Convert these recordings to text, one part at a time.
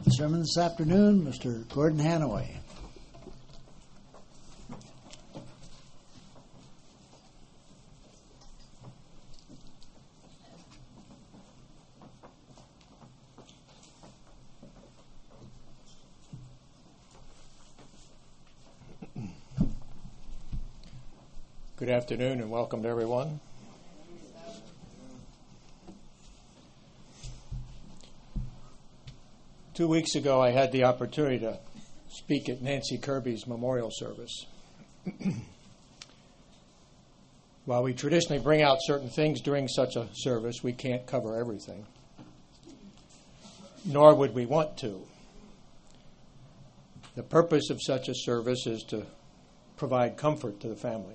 the sermon this afternoon, Mr. Gordon Hanaway. Good afternoon and welcome to everyone. Two weeks ago, I had the opportunity to speak at Nancy Kirby's memorial service. While we traditionally bring out certain things during such a service, we can't cover everything, nor would we want to. The purpose of such a service is to provide comfort to the family.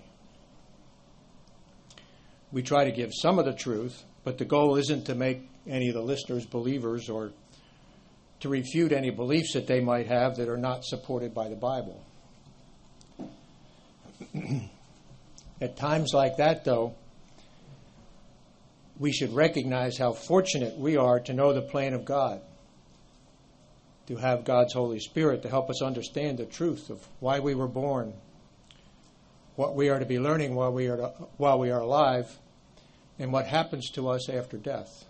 We try to give some of the truth, but the goal isn't to make any of the listeners believers or to refute any beliefs that they might have that are not supported by the Bible. At times like that, though, we should recognize how fortunate we are to know the plan of God, to have God's Holy Spirit to help us understand the truth of why we were born, what we are to be learning while we are alive, and what happens to us after death.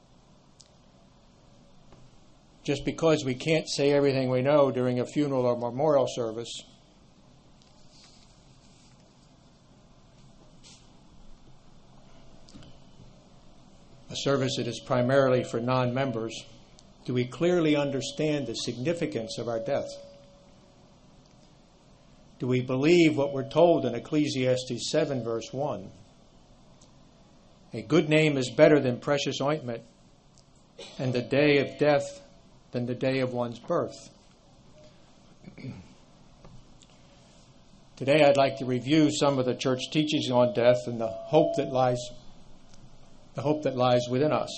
Just because we can't say everything we know during a funeral or memorial service, a service that is primarily for non-members, do we clearly understand the significance of our death? Do we believe what we're told in Ecclesiastes 7, verse 1? A good name is better than precious ointment, and the day of death than the day of one's birth. Today I'd like to review some of the church teachings on death and the hope that lies within us.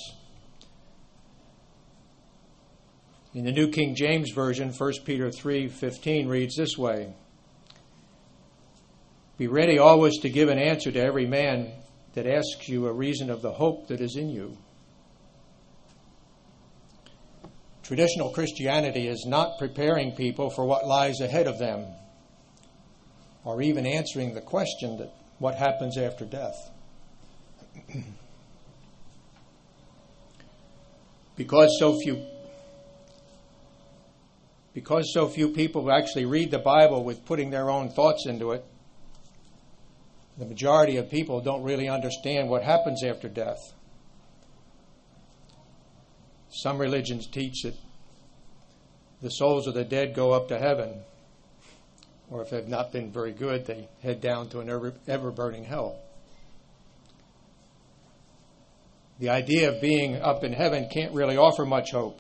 In the New King James Version, 1 Peter 3:15 reads this way: Be ready always to give an answer to every man that asks you a reason of the hope that is in you. Traditional Christianity is not preparing people for what lies ahead of them, or even answering the question that what happens after death. Because so few people actually read the Bible with putting their own thoughts into it, the majority of people don't really understand what happens after death. Some religions teach that the souls of the dead go up to heaven, or if they've not been very good, they head down to an ever-burning hell. The idea of being up in heaven can't really offer much hope.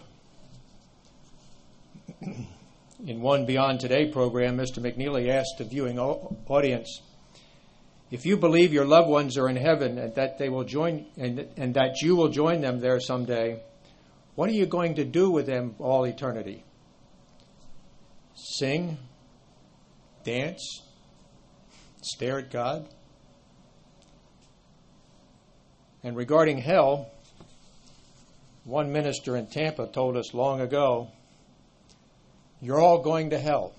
In one Beyond Today program, Mr. McNeely asked the viewing audience, if you believe your loved ones are in heaven and that they will join and that you will join them there someday, what are you going to do with them all eternity? Sing? Dance? Stare at God? And regarding hell, one minister in Tampa told us long ago, you're all going to hell.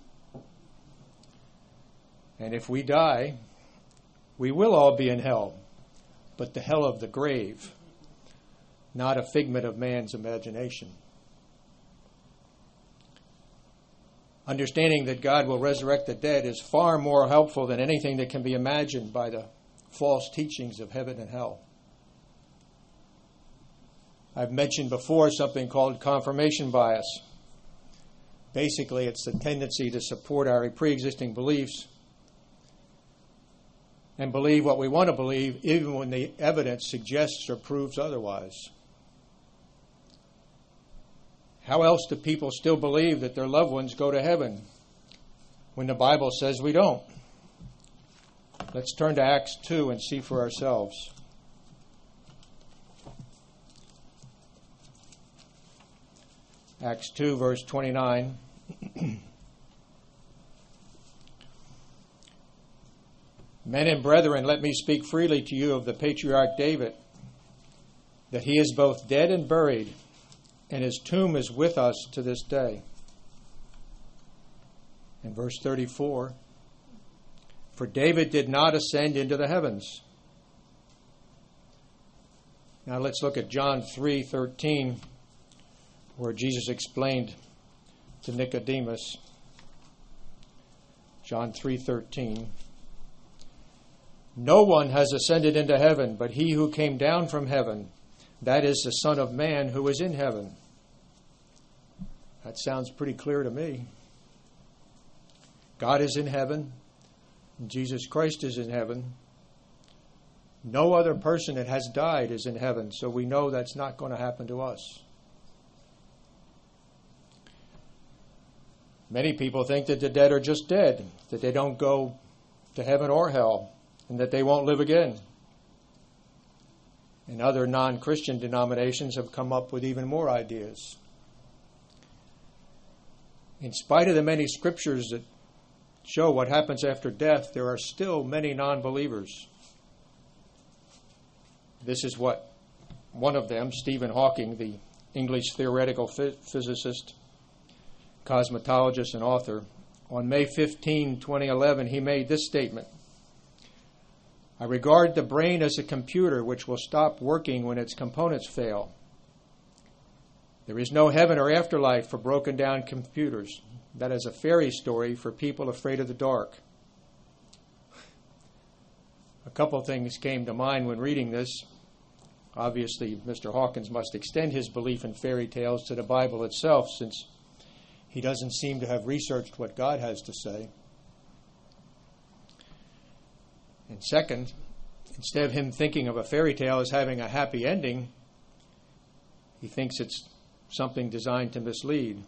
And if we die, we will all be in hell, but the hell of the grave, not a figment of man's imagination. Understanding that God will resurrect the dead is far more helpful than anything that can be imagined by the false teachings of heaven and hell. I've mentioned before something called confirmation bias. Basically, it's the tendency to support our pre-existing beliefs and believe what we want to believe, even when the evidence suggests or proves otherwise. How else do people still believe that their loved ones go to heaven when the Bible says we don't? Let's turn to Acts 2 and see for ourselves. Acts 2, verse 29. Men and brethren, let me speak freely to you of the patriarch David, that he is both dead and buried, and his tomb is with us to this day. In verse 34, for David did not ascend into the heavens. Now let's look at John 3:13, where Jesus explained to Nicodemus. John 3:13. No one has ascended into heaven, but he who came down from heaven, that is the Son of Man who is in heaven. That sounds pretty clear to me. God is in heaven, and Jesus Christ is in heaven. No other person that has died is in heaven, so we know that's not going to happen to us. Many people think that the dead are just dead, that they don't go to heaven or hell, and that they won't live again. And other non-Christian denominations have come up with even more ideas. In spite of the many scriptures that show what happens after death, there are still many non-believers. This is what one of them, Stephen Hawking, the English theoretical physicist, cosmologist, and author, on May 15, 2011, he made this statement: I regard the brain as a computer which will stop working when its components fail. There is no heaven or afterlife for broken down computers. That is a fairy story for people afraid of the dark. A couple things came to mind when reading this. Obviously, Mr. Hawkins must extend his belief in fairy tales to the Bible itself, since he doesn't seem to have researched what God has to say. And second, instead of him thinking of a fairy tale as having a happy ending, he thinks it's something designed to mislead.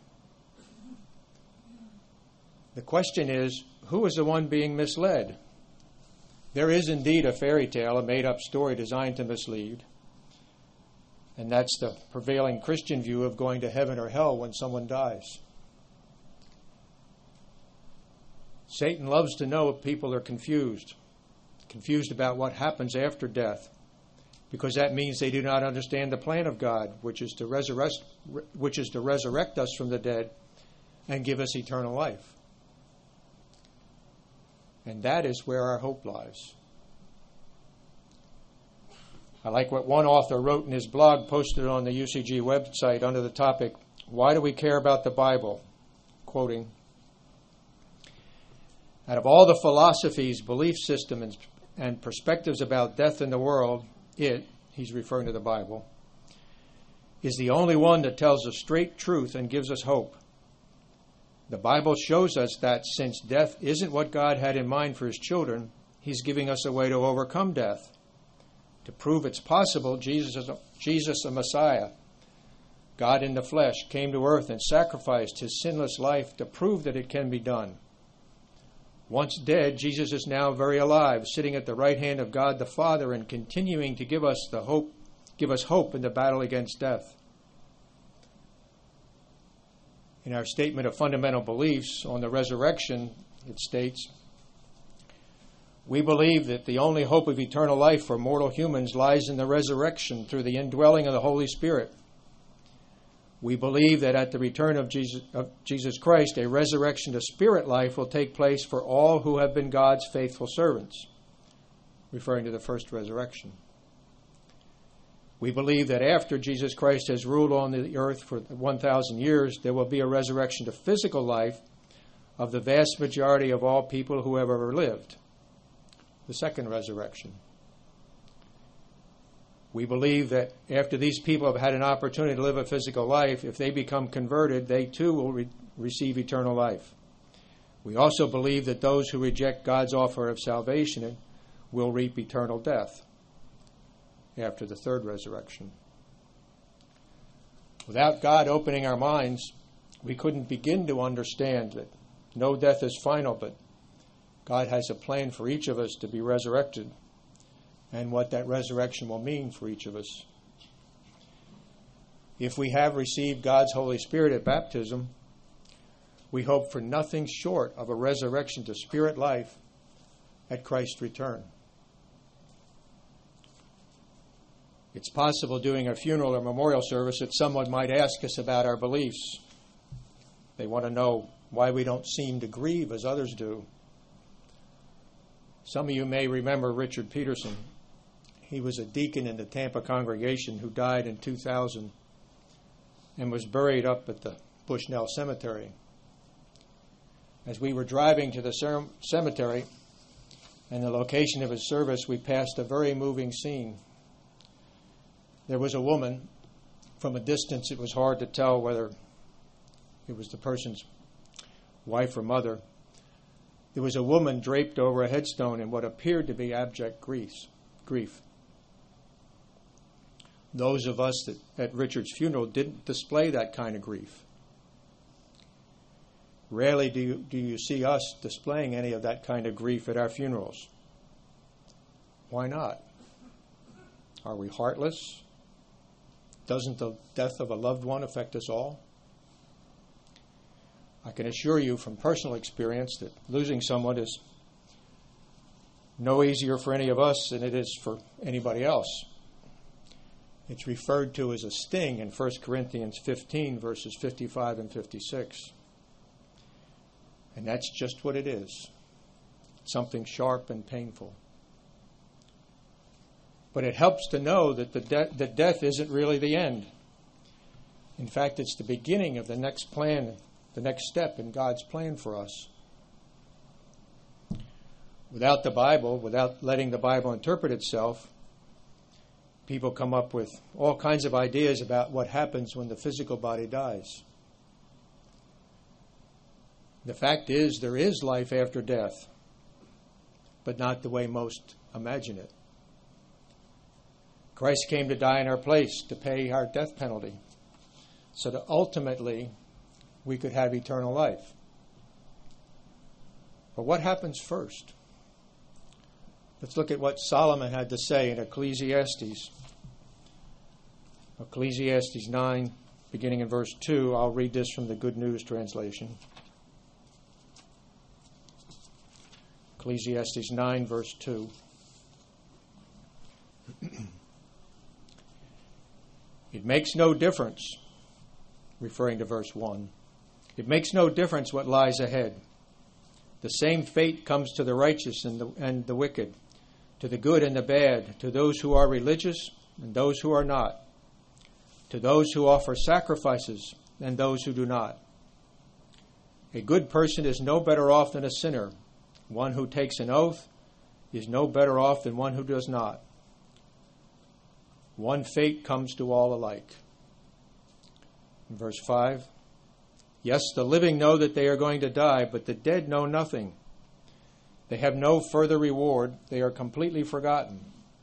The question is, who is the one being misled? There is indeed a fairy tale, a made-up story designed to mislead. And that's the prevailing Christian view of going to heaven or hell when someone dies. Satan loves to know if people are confused about what happens after death, because that means they do not understand the plan of God, which is to resurrect us from the dead and give us eternal life. And that is where our hope lies. I like what one author wrote in his blog posted on the UCG website under the topic, Why Do We Care About the Bible? Quoting, out of all the philosophies, belief systems, and perspectives about death in the world, he's referring to the Bible, is the only one that tells the straight truth and gives us hope. The Bible shows us that since death isn't what God had in mind for his children, he's giving us a way to overcome death. To prove it's possible, Jesus, the Messiah, God in the flesh, came to earth and sacrificed his sinless life to prove that it can be done. Once dead, Jesus is now very alive, sitting at the right hand of God the Father and continuing to give us hope in the battle against death. In our statement of fundamental beliefs on the resurrection, it states, we believe that the only hope of eternal life for mortal humans lies in the resurrection through the indwelling of the Holy Spirit. We believe that at the return of Jesus Christ, a resurrection to spirit life will take place for all who have been God's faithful servants, referring to the first resurrection. We believe that after Jesus Christ has ruled on the earth for 1,000 years, there will be a resurrection to physical life of the vast majority of all people who have ever lived, the second resurrection. We believe that after these people have had an opportunity to live a physical life, if they become converted, they too will receive eternal life. We also believe that those who reject God's offer of salvation will reap eternal death after the third resurrection. Without God opening our minds, we couldn't begin to understand that no death is final, but God has a plan for each of us to be resurrected, and what that resurrection will mean for each of us. If we have received God's Holy Spirit at baptism, we hope for nothing short of a resurrection to spirit life at Christ's return. It's possible during a funeral or memorial service that someone might ask us about our beliefs. They want to know why we don't seem to grieve as others do. Some of you may remember Richard Peterson. He was a deacon in the Tampa congregation who died in 2000 and was buried up at the Bushnell Cemetery. As we were driving to the cemetery and the location of his service, we passed a very moving scene. There was a woman. From a distance, it was hard to tell whether it was the person's wife or mother. There was a woman draped over a headstone in what appeared to be abject grief. Those of us at Richard's funeral didn't display that kind of grief. Rarely do you see us displaying any of that kind of grief at our funerals. Why not? Are we heartless? Doesn't the death of a loved one affect us all? I can assure you from personal experience that losing someone is no easier for any of us than it is for anybody else. It's referred to as a sting in 1 Corinthians 15, verses 55 and 56. And that's just what it is. Something sharp and painful. But it helps to know that that death isn't really the end. In fact, it's the beginning of the next plan, the next step in God's plan for us. Without the Bible, without letting the Bible interpret itself, people come up with all kinds of ideas about what happens when the physical body dies. The fact is, there is life after death, but not the way most imagine it. Christ came to die in our place to pay our death penalty, so that ultimately we could have eternal life. But what happens first? Let's look at what Solomon had to say in Ecclesiastes. Ecclesiastes 9, beginning in verse 2. I'll read this from the Good News translation. Ecclesiastes 9, verse 2. It makes no difference, referring to verse 1. It makes no difference what lies ahead. The same fate comes to the righteous and the wicked, to the good and the bad, to those who are religious and those who are not, to those who offer sacrifices and those who do not. A good person is no better off than a sinner. One who takes an oath is no better off than one who does not. One fate comes to all alike. In verse 5, yes, the living know that they are going to die, but the dead know nothing. They have no further reward. They are completely forgotten.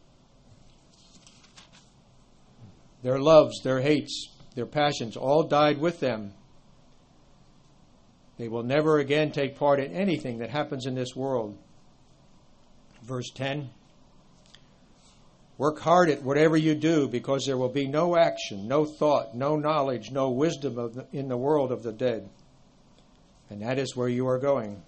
Their loves, their hates, their passions all died with them. They will never again take part in anything that happens in this world. Verse 10, work hard at whatever you do, because there will be no action, no thought, no knowledge, no wisdom in the world of the dead. And that is where you are going.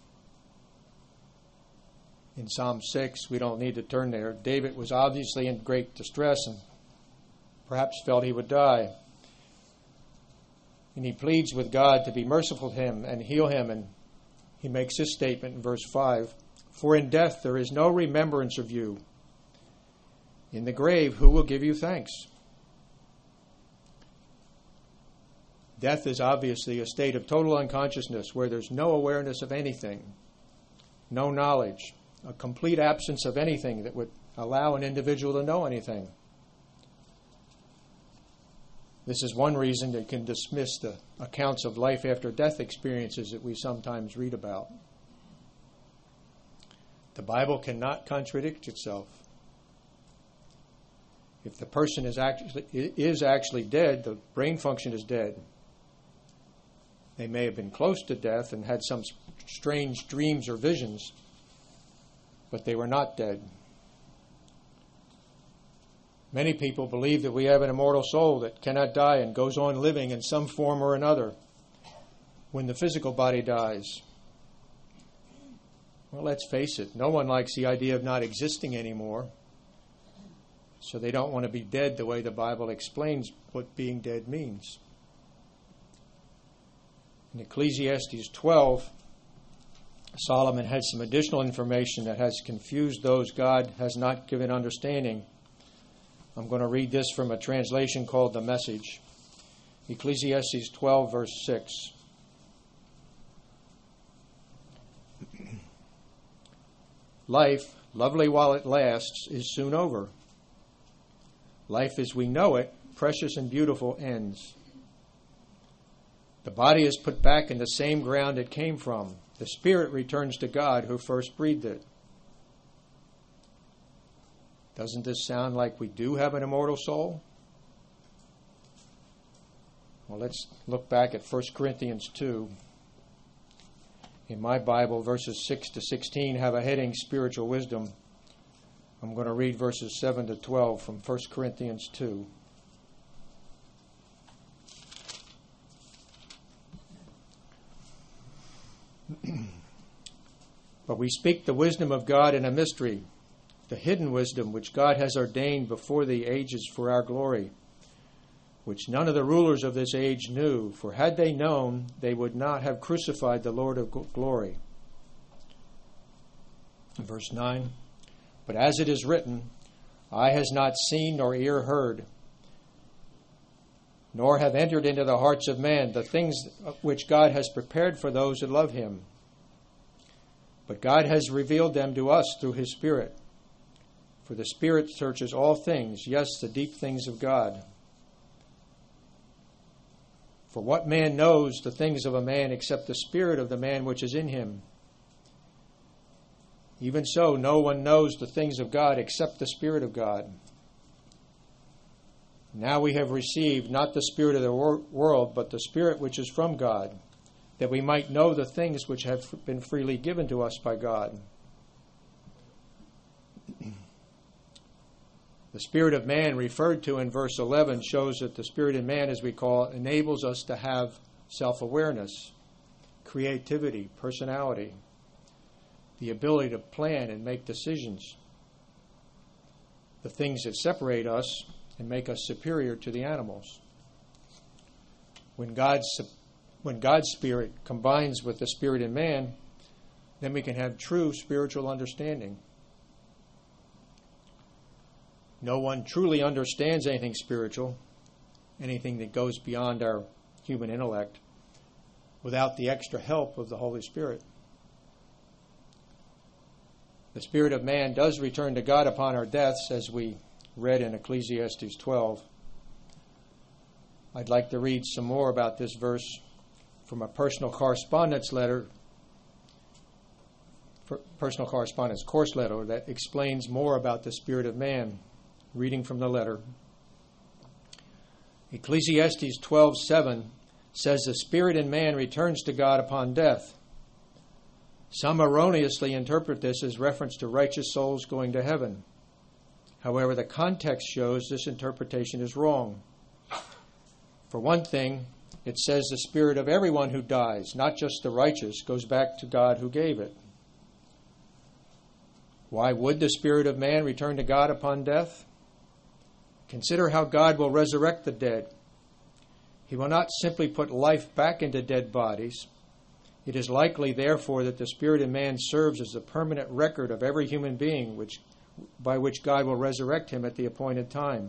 In Psalm 6, we don't need to turn there, David was obviously in great distress and perhaps felt he would die. And he pleads with God to be merciful to him and heal him. And he makes this statement in verse 5, for in death there is no remembrance of you. In the grave, who will give you thanks? Death is obviously a state of total unconsciousness where there's no awareness of anything, no knowledge, a complete absence of anything that would allow an individual to know anything. This is one reason they can dismiss the accounts of life after death experiences that we sometimes read about. The Bible cannot contradict itself. If the person is actually dead, the brain function is dead. They may have been close to death and had some strange dreams or visions, but they were not dead. Many people believe that we have an immortal soul that cannot die and goes on living in some form or another when the physical body dies. Well, let's face it, no one likes the idea of not existing anymore. So they don't want to be dead the way the Bible explains what being dead means. In Ecclesiastes 12, Solomon has some additional information that has confused those God has not given understanding. I'm going to read this from a translation called The Message. Ecclesiastes 12, verse 6. Life, lovely while it lasts, is soon over. Life as we know it, precious and beautiful, ends. The body is put back in the same ground it came from. The spirit returns to God who first breathed it. Doesn't this sound like we do have an immortal soul? Well, let's look back at 1 Corinthians 2. In my Bible, verses 6 to 16 have a heading, Spiritual Wisdom. I'm going to read verses 7 to 12 from 1 Corinthians 2. But we speak the wisdom of God in a mystery, the hidden wisdom which God has ordained before the ages for our glory, which none of the rulers of this age knew, for had they known, they would not have crucified the Lord of glory. Verse 9, but as it is written, eye has not seen nor ear heard, nor have entered into the hearts of man the things which God has prepared for those who love him. But God has revealed them to us through his Spirit. For the Spirit searches all things, yes, the deep things of God. For what man knows the things of a man except the spirit of the man which is in him? Even so, no one knows the things of God except the Spirit of God. Now we have received not the spirit of the world, but the Spirit which is from God, that we might know the things which have been freely given to us by God. The spirit of man referred to in verse 11 shows that the spirit in man, as we call it, enables us to have self-awareness, creativity, personality, the ability to plan and make decisions, the things that separate us and make us superior to the animals. When God's Spirit combines with the spirit in man, then we can have true spiritual understanding. No one truly understands anything spiritual, anything that goes beyond our human intellect, without the extra help of the Holy Spirit. The spirit of man does return to God upon our deaths, as we read in Ecclesiastes 12. I'd like to read some more about this verse from a personal correspondence course letter that explains more about the spirit of man. Reading from the letter. Ecclesiastes 12:7 says the spirit in man returns to God upon death. Some erroneously interpret this as reference to righteous souls going to heaven. However, the context shows this interpretation is wrong. For one thing, it says the spirit of everyone who dies, not just the righteous, goes back to God who gave it. Why would the spirit of man return to God upon death? Consider how God will resurrect the dead. He will not simply put life back into dead bodies. It is likely, therefore, that the spirit in man serves as a permanent record of every human being by which God will resurrect him at the appointed time.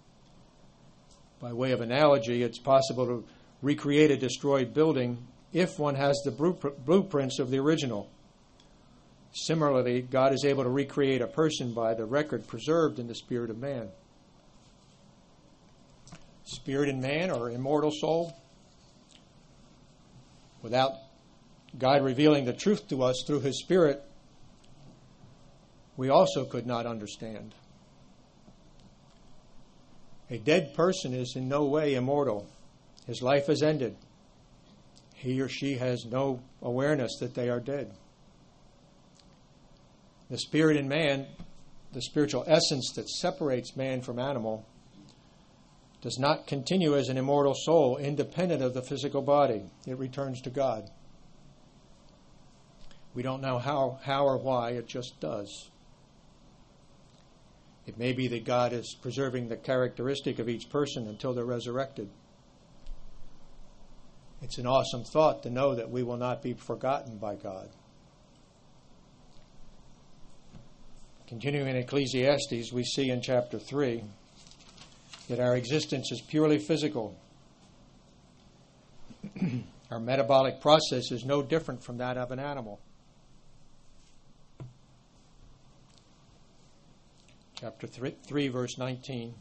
By way of analogy, it's possible to recreate a destroyed building if one has the blueprints of the original. Similarly, God is able to recreate a person by the record preserved in the spirit of man. Spirit in man, or immortal soul, without God revealing the truth to us through his Spirit, we also could not understand. A dead person is in no way immortal. His life has ended. He or she has no awareness that they are dead. The spirit in man, the spiritual essence that separates man from animal, does not continue as an immortal soul independent of the physical body. It returns to God. We don't know how or why, it just does. It may be that God is preserving the characteristic of each person until they're resurrected. It's an awesome thought to know that we will not be forgotten by God. Continuing in Ecclesiastes, we see in chapter 3 that our existence is purely physical. Our metabolic process is no different from that of an animal. Chapter 3, verse 19.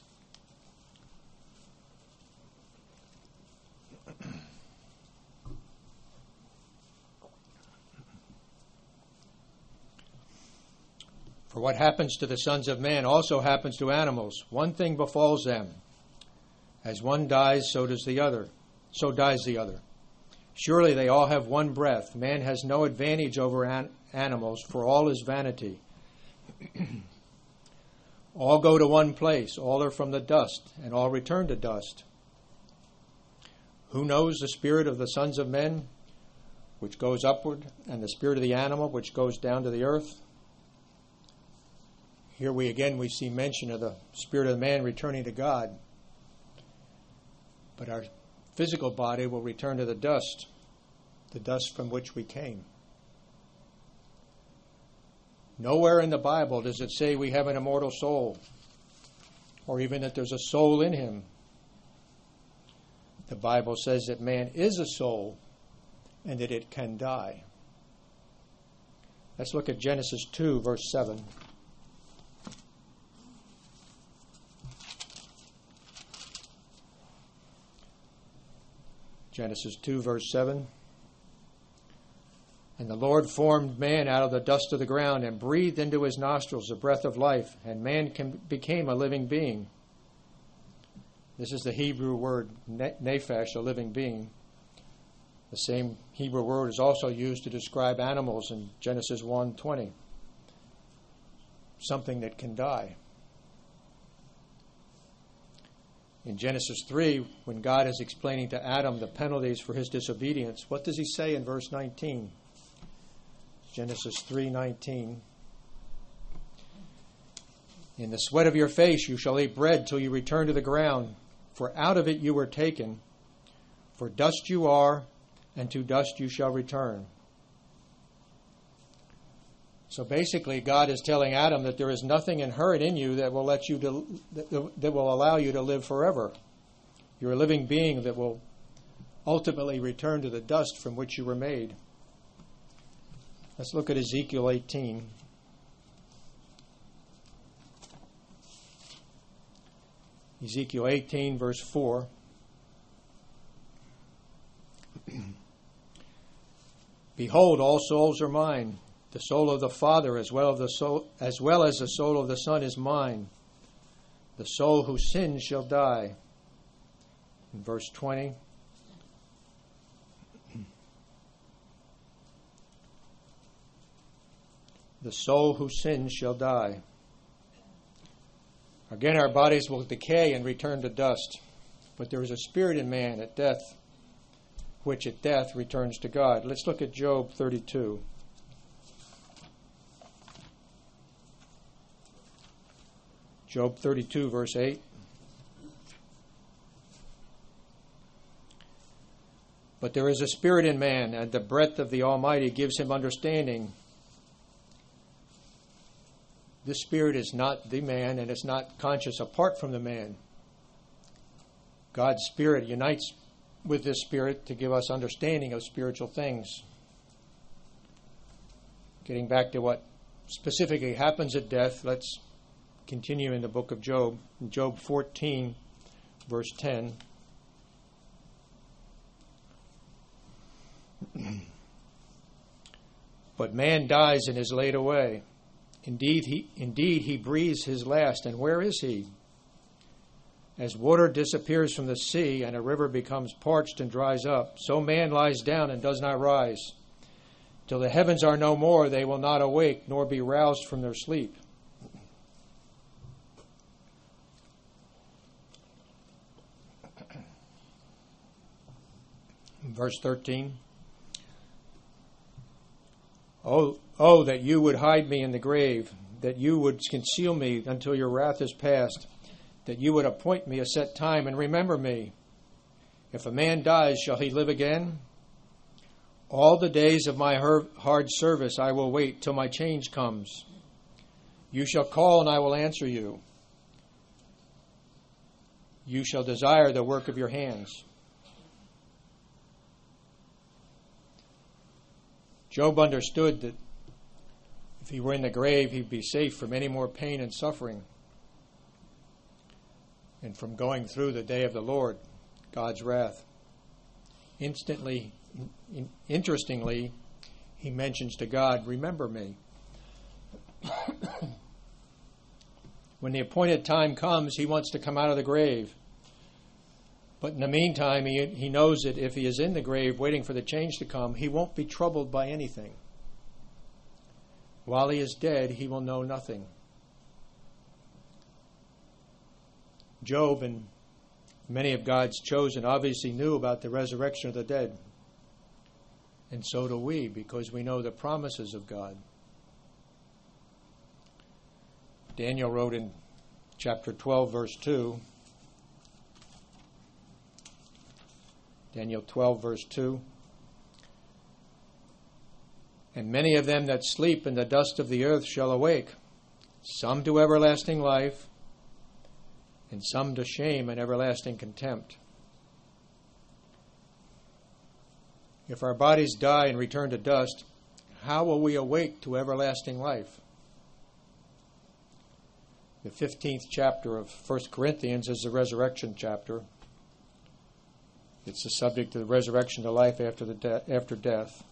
For what happens to the sons of man also happens to animals. One thing befalls them. As one dies, so dies the other. Surely they all have one breath. Man has no advantage over animals, for all is vanity. All go to one place. All are from the dust, and all return to dust. Who knows the spirit of the sons of men, which goes upward, and the spirit of the animal, which goes down to the earth? Here we see mention of the spirit of the man returning to God. But our physical body will return to the dust from which we came. Nowhere in the Bible does it say we have an immortal soul, or even that there's a soul in him. The Bible says that man is a soul and that it can die. Let's look at Genesis 2, verse 7. Genesis 2, verse 7. And the Lord formed man out of the dust of the ground and breathed into his nostrils the breath of life, and man became a living being. This is the Hebrew word nephesh, a living being. The same Hebrew word is also used to describe animals in Genesis 1:20. Something that can die. In Genesis 3, when God is explaining to Adam the penalties for his disobedience, what does he say in verse 19? Genesis 3:19. In the sweat of your face you shall eat bread till you return to the ground, for out of it you were taken. For dust you are, and to dust you shall return. So basically, God is telling Adam that there is nothing inherent in you that will that will allow you to live forever. You're a living being that will ultimately return to the dust from which you were made. Let's look at Ezekiel 18. Ezekiel 18, verse 4. Behold, all souls are mine. The soul of the Father as well as the soul of the Son is mine. The soul who sins shall die. In verse 20. The soul who sins shall die. Again, our bodies will decay and return to dust. But there is a spirit in man at death, which at death returns to God. Let's look at Job 32. Job 32, verse 8. But there is a spirit in man, and the breath of the Almighty gives him understanding. This spirit is not the man, and it's not conscious apart from the man. God's spirit unites with this spirit to give us understanding of spiritual things. Getting back to what specifically happens at death, let's continue in the book of Job. In Job 14, verse 10. But man dies and is laid away. Indeed, he breathes his last, and where is he? As water disappears from the sea, and a river becomes parched and dries up, so man lies down and does not rise. Till the heavens are no more, they will not awake, nor be roused from their sleep. Verse 13. Oh, that you would hide me in the grave, that you would conceal me until your wrath is past, that you would appoint me a set time and remember me. If a man dies, shall he live again? All the days of my hard service I will wait till my change comes. You shall call and I will answer you. You shall desire the work of your hands. Job understood that if he were in the grave, he'd be safe from any more pain and suffering and from going through the day of the Lord, God's wrath. Interestingly, he mentions to God, remember me. When the appointed time comes, he wants to come out of the grave. But in the meantime, he knows that if he is in the grave waiting for the change to come, he won't be troubled by anything. While he is dead, he will know nothing. Job and many of God's chosen obviously knew about the resurrection of the dead. And so do we, because we know the promises of God. Daniel wrote in chapter 12, verse 2, Daniel 12, verse 2, and many of them that sleep in the dust of the earth shall awake, some to everlasting life, and some to shame and everlasting contempt. If our bodies die and return to dust, how will we awake to everlasting life? The 15th chapter of 1 Corinthians is the resurrection chapter. It's the subject of the resurrection to life after death.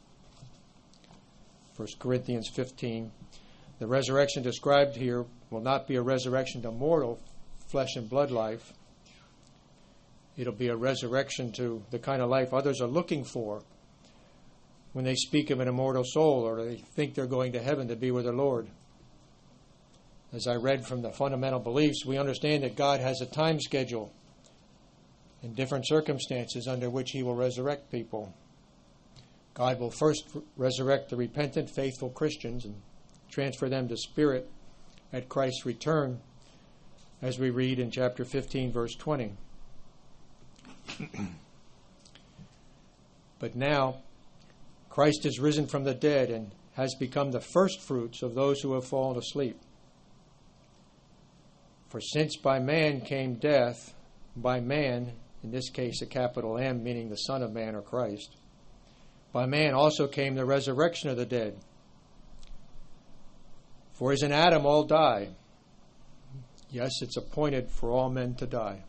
1 Corinthians 15. The resurrection described here will not be a resurrection to mortal flesh and blood life. It'll be a resurrection to the kind of life others are looking for when they speak of an immortal soul or they think they're going to heaven to be with their Lord. As I read from the fundamental beliefs, we understand that God has a time schedule and different circumstances under which he will resurrect people. God will first resurrect the repentant, faithful Christians and transfer them to spirit at Christ's return, as we read in chapter 15, verse 20. But now, Christ is risen from the dead and has become the first fruits of those who have fallen asleep. For since by man came death, by man, in this case a capital M, meaning the Son of Man or Christ, by man also came the resurrection of the dead. For as in Adam all die, yes, it's appointed for all men to die.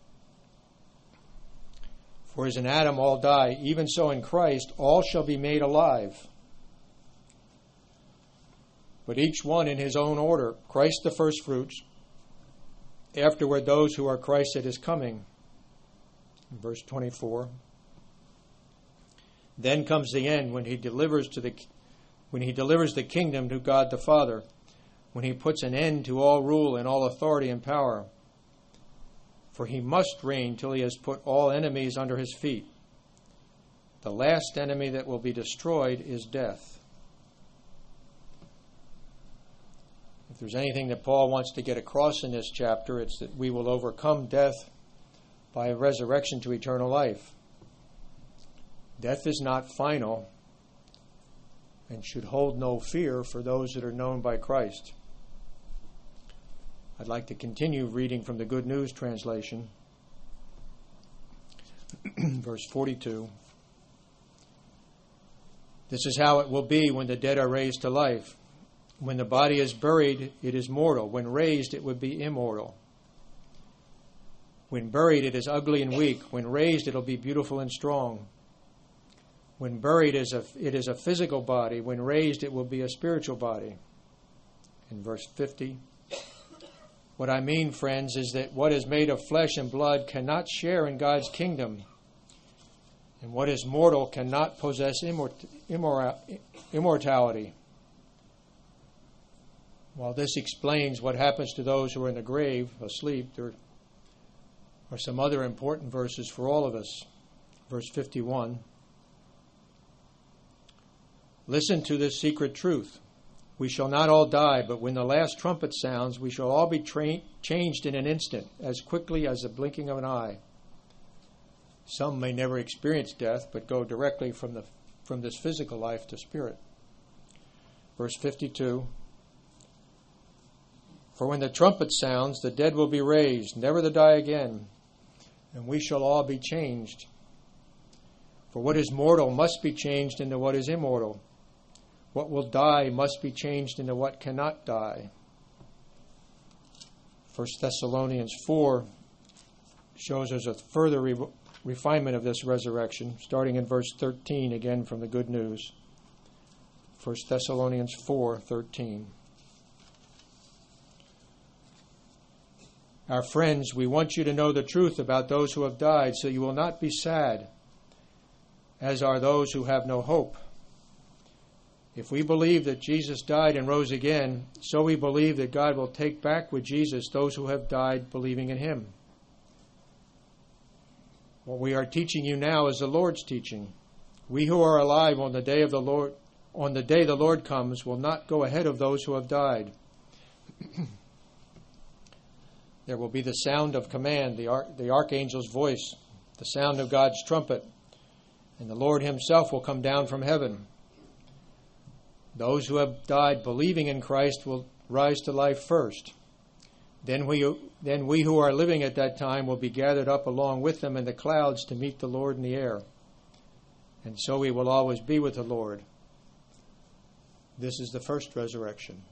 For as in Adam all die, even so in Christ all shall be made alive. But each one in his own order, Christ the firstfruits, afterward those who are Christ at his coming. Verse 24. Then comes the end when he delivers the kingdom to God the Father, when he puts an end to all rule and all authority and power. For he must reign till he has put all enemies under his feet. The last enemy that will be destroyed is death. If there's anything that Paul wants to get across in this chapter, it's that we will overcome death by a resurrection to eternal life. Death is not final and should hold no fear for those that are known by Christ. I'd like to continue reading from the Good News translation. Verse 42. This is how it will be when the dead are raised to life. When the body is buried, it is mortal. When raised, it would be immortal. When buried, it is ugly and weak. When raised, it'll be beautiful and strong. When buried, it is a physical body. When raised, it will be a spiritual body. In verse 50, what I mean, friends, is that what is made of flesh and blood cannot share in God's kingdom, and what is mortal cannot possess immortality. While this explains what happens to those who are in the grave, asleep, there are some other important verses for all of us. Verse 51. Listen to this secret truth. we shall not all die, but when the last trumpet sounds, we shall all be changed in an instant, as quickly as the blinking of an eye. Some may never experience death, but go directly from this physical life to spirit. Verse 52, for when the trumpet sounds, the dead will be raised, never to die again, and we shall all be changed. For what is mortal must be changed into what is immortal. What will die must be changed into what cannot die. 1 Thessalonians 4 shows us a further refinement of this resurrection, starting in verse 13, again from the Good News. 1 Thessalonians 4:13. Our friends, we want you to know the truth about those who have died, so you will not be sad, as are those who have no hope. If we believe that Jesus died and rose again, so we believe that God will take back with Jesus those who have died believing in him. What we are teaching you now is the Lord's teaching. We who are alive on the day the Lord comes, will not go ahead of those who have died. There will be the sound of command, the archangel's voice, the sound of God's trumpet, and the Lord himself will come down from heaven. Those who have died believing in Christ will rise to life first. Then we who are living at that time will be gathered up along with them in the clouds to meet the Lord in the air. And so we will always be with the Lord. This is the first resurrection.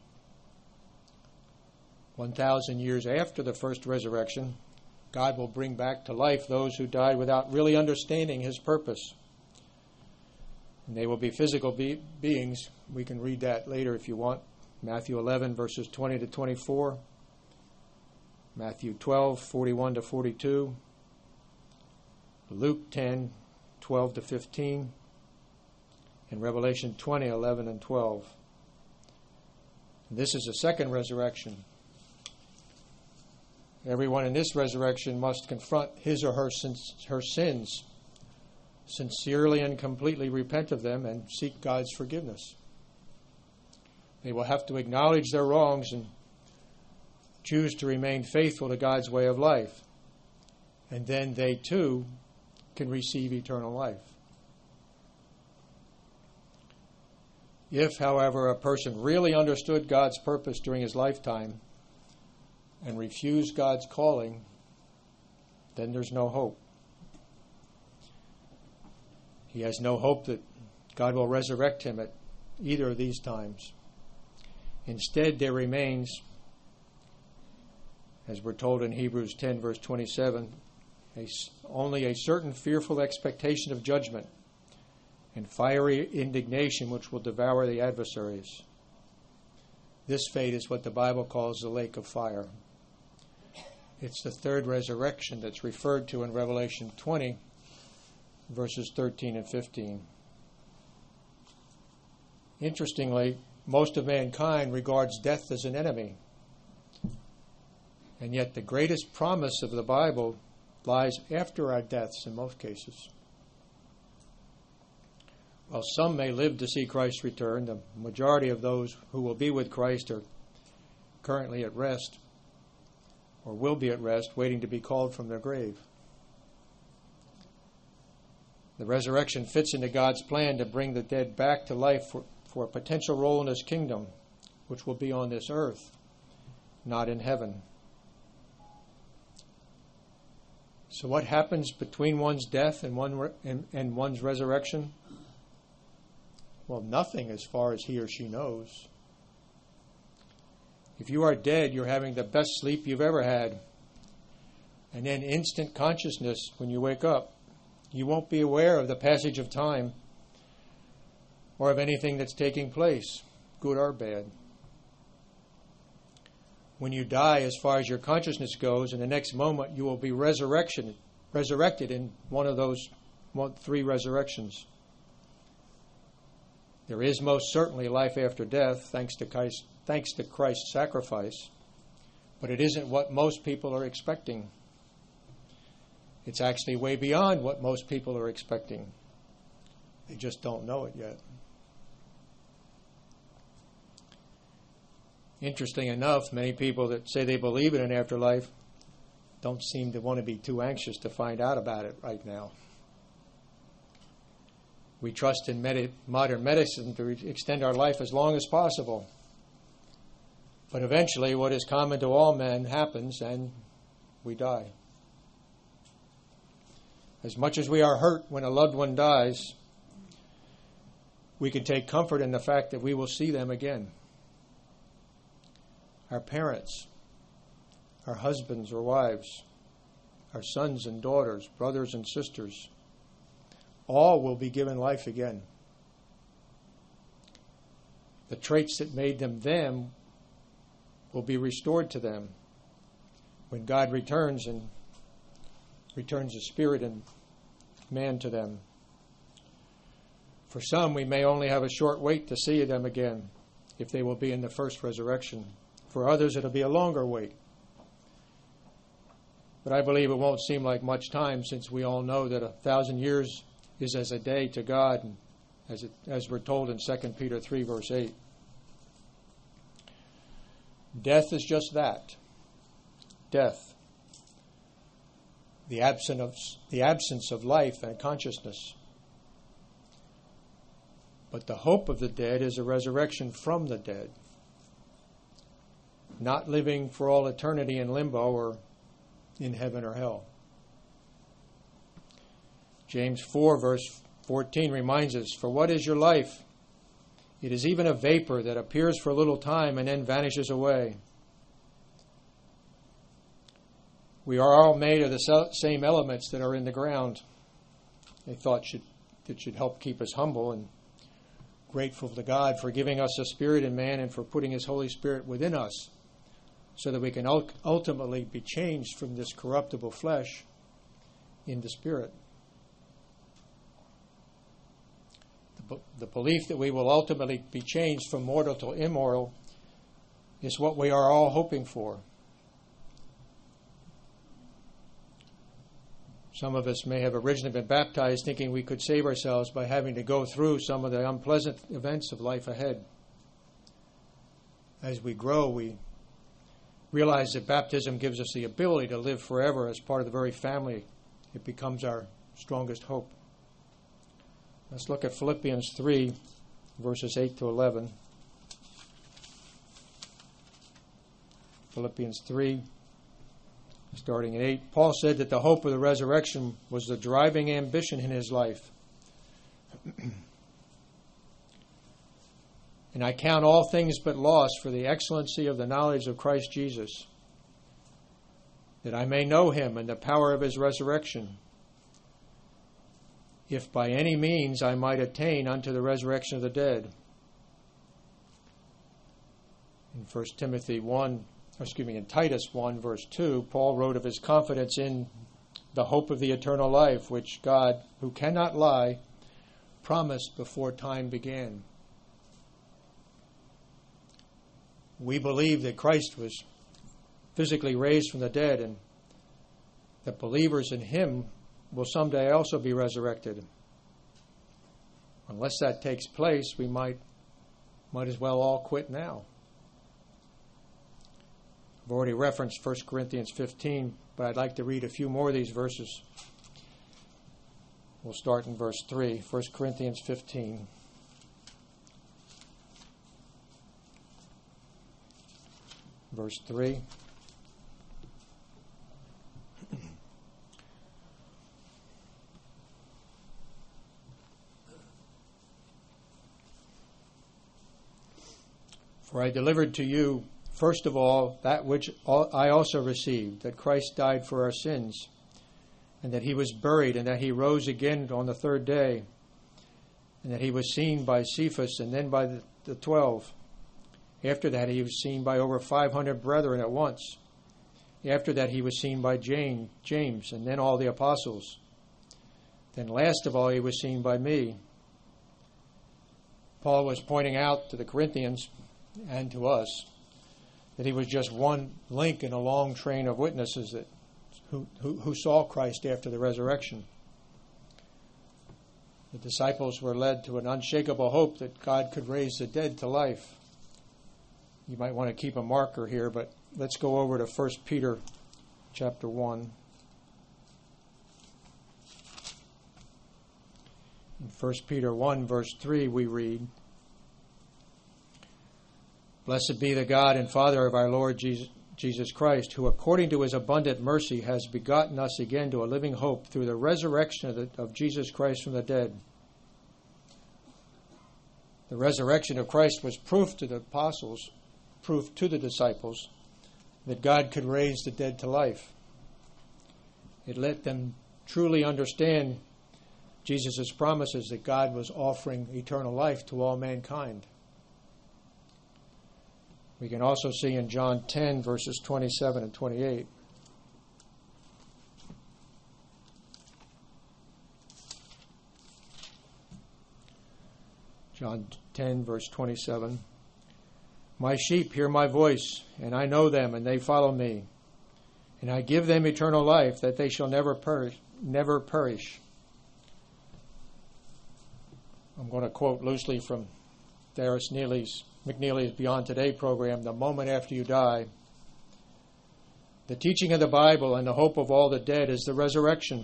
1,000 years after the first resurrection, God will bring back to life those who died without really understanding his purpose. And they will be physical beings. We can read that later if you want. Matthew 11, verses 20 to 24. Matthew 12, 41 to 42. Luke 10, 12 to 15. And Revelation 20, 11 and 12. This is the second resurrection. Everyone in this resurrection must confront his or her sins, sincerely and completely repent of them, and seek God's forgiveness. They will have to acknowledge their wrongs and choose to remain faithful to God's way of life. And then they too can receive eternal life. If, however, a person really understood God's purpose during his lifetime and refused God's calling, then there's no hope. He has no hope that God will resurrect him at either of these times. Instead, there remains, as we're told in Hebrews 10, verse 27, only a certain fearful expectation of judgment and fiery indignation which will devour the adversaries. This fate is what the Bible calls the lake of fire. It's the third resurrection that's referred to in Revelation 20, verses 13 and 15. Interestingly, most of mankind regards death as an enemy. And yet the greatest promise of the Bible lies after our deaths in most cases. While some may live to see Christ return, the majority of those who will be with Christ are currently at rest, or will be at rest, waiting to be called from their grave. The resurrection fits into God's plan to bring the dead back to life for a potential role in his kingdom, which will be on this earth, not in heaven. So what happens between one's death and one's resurrection? Well, nothing as far as he or she knows. If you are dead, you're having the best sleep you've ever had. And then instant consciousness when you wake up. You won't be aware of the passage of time or of anything that's taking place, good or bad. When you die, as far as your consciousness goes, in the next moment you will be resurrected in one of those three resurrections. There is most certainly life after death, thanks to Christ's sacrifice, but it isn't what most people are expecting. It's actually way beyond what most people are expecting. They just don't know it yet. Interesting enough, many people that say they believe in an afterlife don't seem to want to be too anxious to find out about it right now. We trust in modern medicine to extend our life as long as possible. But eventually, what is common to all men happens, and we die. As much as we are hurt when a loved one dies, we can take comfort in the fact that we will see them again. Our parents, our husbands or wives, our sons and daughters, brothers and sisters, all will be given life again. The traits that made them will be restored to them when God returns and returns the spirit and man to them. For some, we may only have a short wait to see them again if they will be in the first resurrection. For others, it'll be a longer wait. But I believe it won't seem like much time, since we all know that 1,000 years is as a day to God, as we're told in 2 Peter 3, verse 8. Death is just that. Death. The absence of life and consciousness. But the hope of the dead is a resurrection from the dead. Not living for all eternity in limbo or in heaven or hell. James 4, verse 14 reminds us, "For what is your life? It is even a vapor that appears for a little time and then vanishes away." We are all made of the same elements that are in the ground. A thought that should help keep us humble and grateful to God for giving us a spirit in man and for putting His Holy Spirit within us, so that we can ultimately be changed from this corruptible flesh into spirit. The belief that we will ultimately be changed from mortal to immortal is what we are all hoping for. Some of us may have originally been baptized thinking we could save ourselves by having to go through some of the unpleasant events of life ahead. As we grow, we realize that baptism gives us the ability to live forever as part of the very family. It becomes our strongest hope. Let's look at Philippians 3, verses 8 to 11. Philippians 3, starting at 8. Paul said that the hope of the resurrection was the driving ambition in his life. "And I count all things but loss for the excellency of the knowledge of Christ Jesus, that I may know Him and the power of His resurrection, if by any means I might attain unto the resurrection of the dead." In Titus 1, verse 2, Paul wrote of his confidence in the hope of the eternal life, which God, who cannot lie, promised before time began. We believe that Christ was physically raised from the dead, and that believers in Him will someday also be resurrected. Unless that takes place, we might as well all quit now. I've already referenced 1 Corinthians 15, but I'd like to read a few more of these verses. We'll start in verse 3, 1 Corinthians 15. Verse 3. "For I delivered to you, first of all, that which I also received, that Christ died for our sins, and that He was buried, and that He rose again on the third day, and that He was seen by Cephas and then by the 12. After that, He was seen by over 500 brethren at once. After that, He was seen by James, and then all the apostles. Then last of all, He was seen by me." Paul was pointing out to the Corinthians and to us that he was just one link in a long train of witnesses who saw Christ after the resurrection. The disciples were led to an unshakable hope that God could raise the dead to life. You might want to keep a marker here, but let's go over to 1 Peter chapter 1. In 1 Peter 1, verse 3, we read, "Blessed be the God and Father of our Lord Jesus Christ, who according to his abundant mercy has begotten us again to a living hope through the resurrection of Jesus Christ from the dead." The resurrection of Christ was proof to the apostles, proof to the disciples, that God could raise the dead to life. It let them truly understand Jesus' promises that God was offering eternal life to all mankind. We can also see in John 10, verses 27 and 28. John 10, verse 27. "My sheep hear my voice, and I know them, and they follow me. And I give them eternal life, that they shall never perish. I'm going to quote loosely from Darris McNeely's Beyond Today program, "The moment after you die. The teaching of the Bible and the hope of all the dead is the resurrection.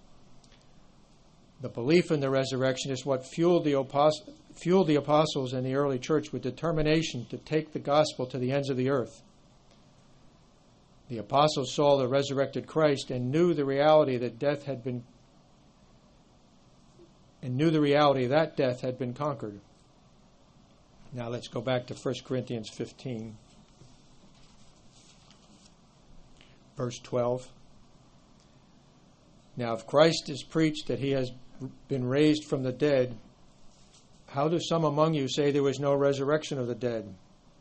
The belief in the resurrection is what fueled the apostles in the early church with determination to take the gospel to the ends of the earth. The apostles saw the resurrected Christ and knew the reality that death had been conquered." Now let's go back to 1 Corinthians 15, verse 12. "Now if Christ is preached that he has been raised from the dead, how do some among you say there was no resurrection of the dead?"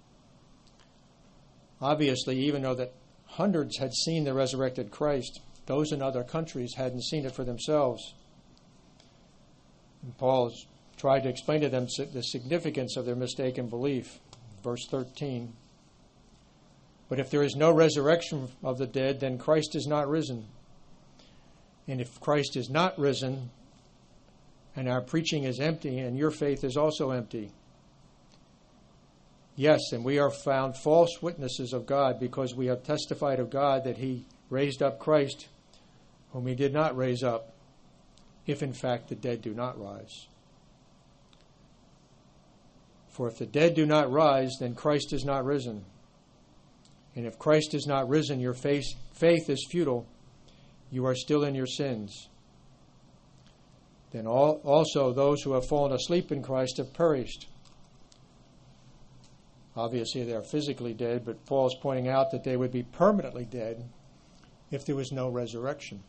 Obviously, even though that hundreds had seen the resurrected Christ, those in other countries hadn't seen it for themselves. And Paul tried to explain to them the significance of their mistaken belief. Verse 13, "But if there is no resurrection of the dead, then Christ is not risen. And if Christ is not risen, and our preaching is empty, and your faith is also empty. Yes, and we are found false witnesses of God, because we have testified of God that he raised up Christ, whom he did not raise up, if in fact the dead do not rise. For if the dead do not rise, then Christ is not risen. And if Christ is not risen, your faith is futile. You are still in your sins. Then also those who have fallen asleep in Christ have perished." Obviously, they are physically dead, but Paul's pointing out that they would be permanently dead if there was no resurrection.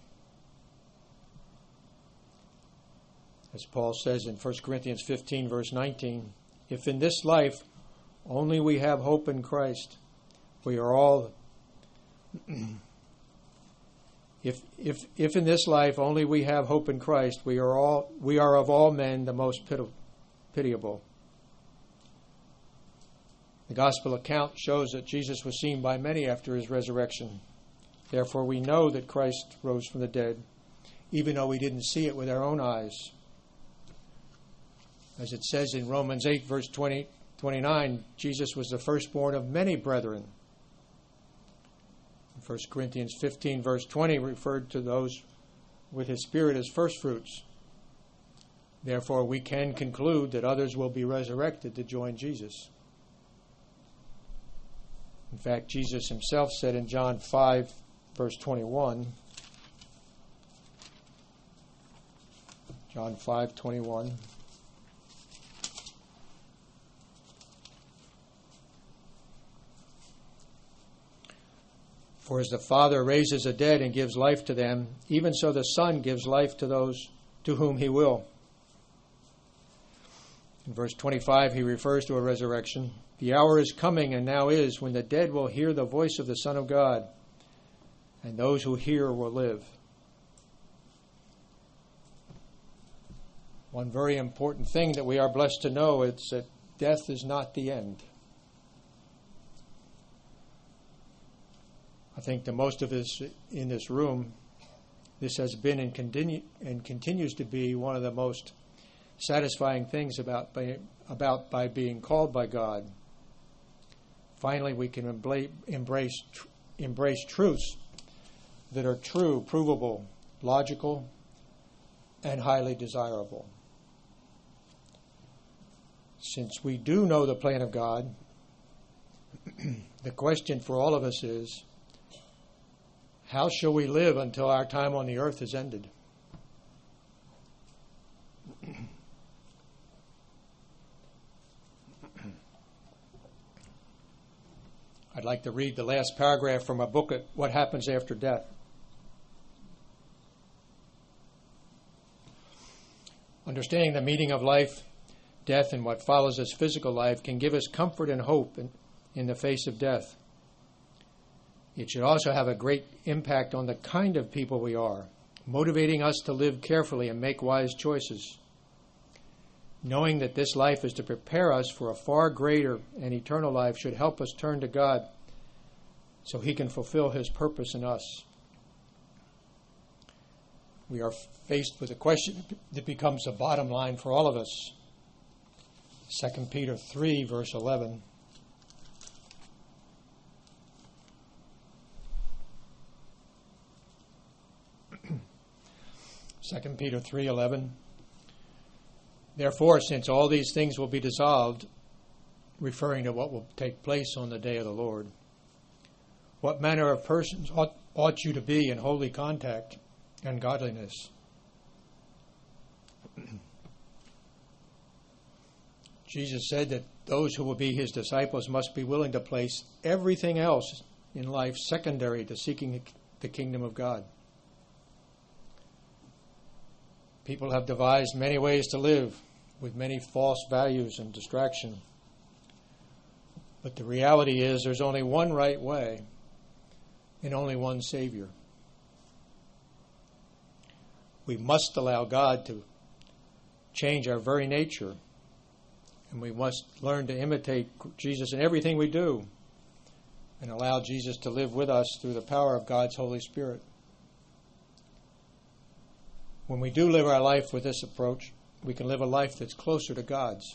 As Paul says in 1 Corinthians 15, verse 19, "If in this life only we have hope in Christ, we are all... If in this life only we have hope in Christ, we are of all men the most pitiable." The gospel account shows that Jesus was seen by many after his resurrection. Therefore, we know that Christ rose from the dead, even though we didn't see it with our own eyes. As it says in Romans 8, verse 29, Jesus was the firstborn of many brethren. 1 Corinthians 15, verse 20, referred to those with his Spirit as firstfruits. Therefore, we can conclude that others will be resurrected to join Jesus. In fact, Jesus himself said in John 5, verse 21, John 5:21, "For as the Father raises the dead and gives life to them, even so the Son gives life to those to whom he will." In verse 25, he refers to a resurrection. "The hour is coming, and now is, when the dead will hear the voice of the Son of God, and those who hear will live." One very important thing that we are blessed to know is that death is not the end. I think to most of us in this room, this has been and continues to be one of the most satisfying things about by being called by God. finally we can embrace truths that are true, provable, logical, and highly desirable. Since we do know the plan of God, the question for all of us is, how shall we live until our time on the earth is ended? I'd like to read the last paragraph from a book, What Happens After Death. Understanding the meaning of life, death, and what follows as physical life can give us comfort and hope in the face of death. It should also have a great impact on the kind of people we are, motivating us to live carefully and make wise choices. Knowing that this life is to prepare us for a far greater and eternal life should help us turn to God so He can fulfill His purpose in us. We are faced with a question that becomes the bottom line for all of us. 2 Peter 3, verse 11. Second Peter 3:11. Therefore, since all these things will be dissolved, referring to what will take place on the day of the Lord, what manner of persons ought you to be in holy conduct and godliness? Jesus said that those who will be His disciples must be willing to place everything else in life secondary to seeking the kingdom of God. People have devised many ways to live with many false values and distraction. But the reality is there's only one right way and only one Savior. We must allow God to change our very nature, and we must learn to imitate Jesus in everything we do and allow Jesus to live with us through the power of God's Holy Spirit. When we do live our life with this approach, we can live a life that's closer to God's.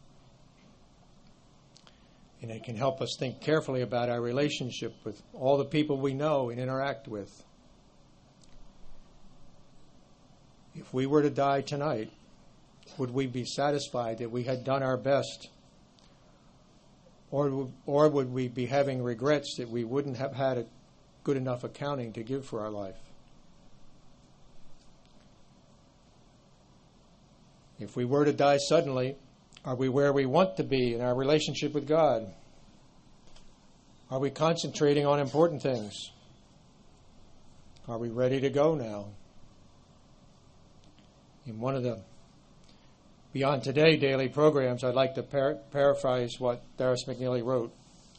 And it can help us think carefully about our relationship with all the people we know and interact with. If we were to die tonight, would we be satisfied that we had done our best? Or would we be having regrets that we wouldn't have had a good enough accounting to give for our life? If we were to die suddenly, are we where we want to be in our relationship with God? Are we concentrating on important things? Are we ready to go now? In one of the Beyond Today daily programs, I'd like to paraphrase what Darris McNeely wrote.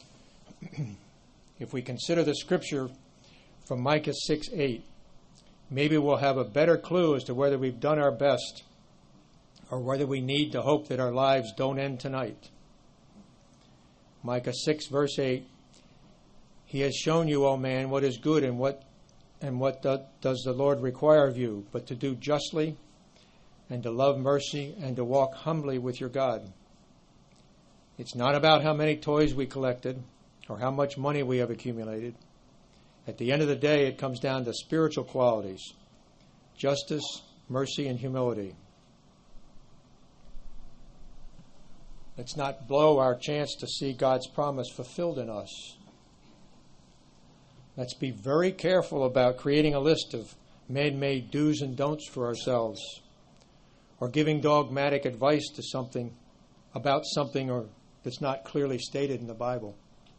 If we consider the scripture from Micah 6:8, maybe we'll have a better clue as to whether we've done our best or whether we need to hope that our lives don't end tonight. Micah 6, verse 8, He has shown you, O man, what is good and what does the Lord require of you, but to do justly and to love mercy and to walk humbly with your God. It's not about how many toys we collected or how much money we have accumulated. At the end of the day, it comes down to spiritual qualities, justice, mercy, and humility. Let's not blow our chance to see God's promise fulfilled in us. Let's be very careful about creating a list of man-made do's and don'ts for ourselves, or giving dogmatic advice to something about something or that's not clearly stated in the Bible.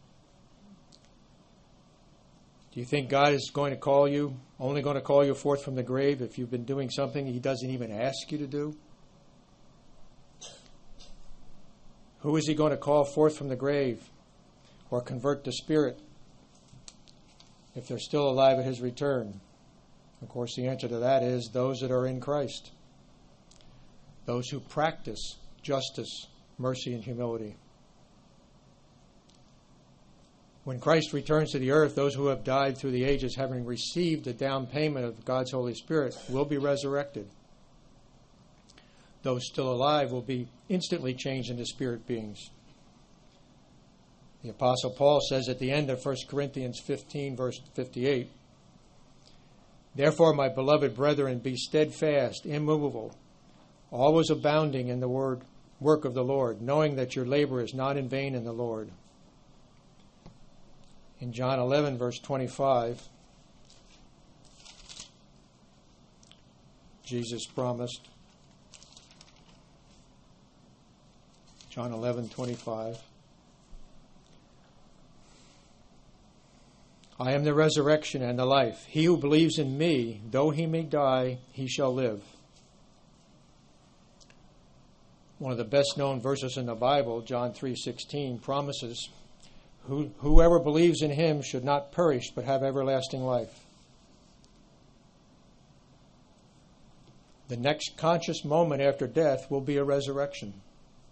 Do you think God is only going to call you forth from the grave if you've been doing something He doesn't even ask you to do? Who is He going to call forth from the grave or convert to spirit if they're still alive at His return? Of course, the answer to that is those that are in Christ, those who practice justice, mercy, and humility. When Christ returns to the earth, those who have died through the ages, having received the down payment of God's Holy Spirit, will be resurrected. Those still alive will be instantly changed into spirit beings. The Apostle Paul says at the end of 1 Corinthians 15, verse 58, "Therefore, my beloved brethren, be steadfast, immovable, always abounding in the work of the Lord, knowing that your labor is not in vain in the Lord." In John 11, verse 25, Jesus promised, John 11:25, "I am the resurrection and the life. He who believes in me, though he may die, he shall live." One of the best-known verses in the Bible, John 3:16, promises, "Whoever believes in him should not perish but have everlasting life." The next conscious moment after death will be a resurrection.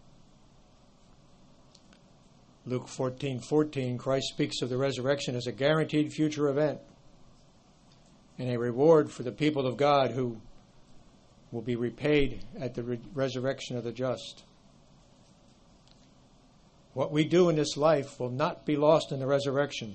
Luke 14:14, Christ speaks of the resurrection as a guaranteed future event and a reward for the people of God who will be repaid at the resurrection of the just. What we do in this life will not be lost in the resurrection.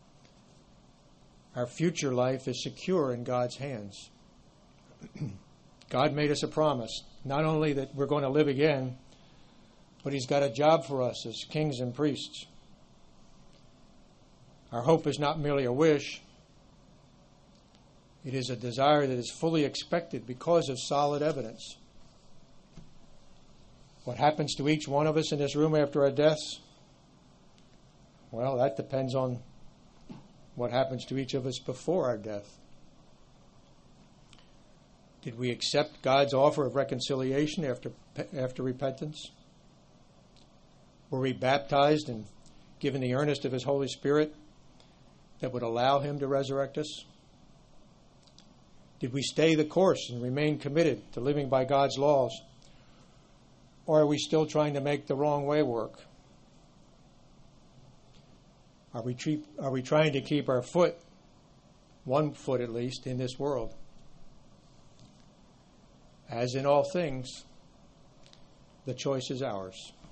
Our future life is secure in God's hands. God made us a promise, not only that we're going to live again, but He's got a job for us as kings and priests. Our hope is not merely a wish. It is a desire that is fully expected because of solid evidence. What happens to each one of us in this room after our deaths? Well, that depends on what happens to each of us before our death. Did we accept God's offer of reconciliation after repentance? Were we baptized and given the earnest of His Holy Spirit that would allow Him to resurrect us? Did we stay the course and remain committed to living by God's laws? Or are we still trying to make the wrong way work? Are we trying to keep our foot, one foot at least, in this world? As in all things, the choice is ours.